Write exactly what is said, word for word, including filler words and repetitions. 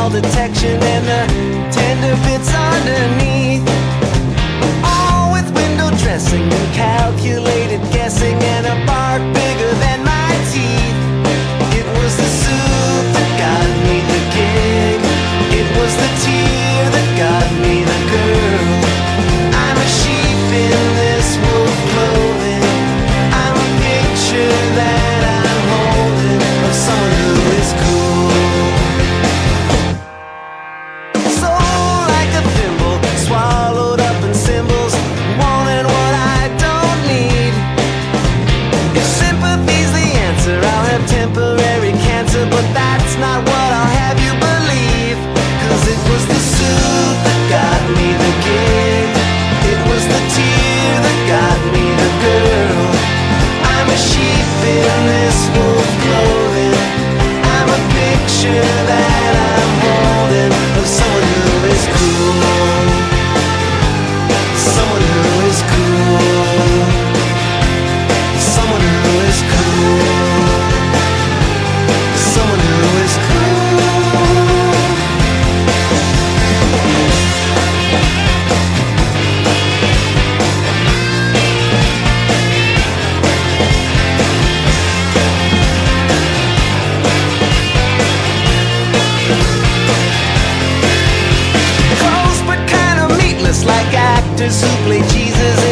foul detection and the tender bits underneath. All with window dressing and calculated guessing and a bark bigger than my teeth. It was the suit that got me the gig. It was the tear that got me the girl. I'm a sheep in this wolf clothing. I'm a picture that I'm holding of someone who is cool. So like a thimble, swallowed up in symbols, wanting what I don't need. If sympathy's the answer, I'll have temporary cancer, but that's not what I'll have you believe. Cause it was the suit that got me the gig. It was the tear that got me the girl. I'm a sheep in this wolf clothing. I'm a picture that I'm holding of someone who is cool. Someone who is cool. Someone who is cool. Someone who is cool. Close but kind of meatless, like actors who play Jesus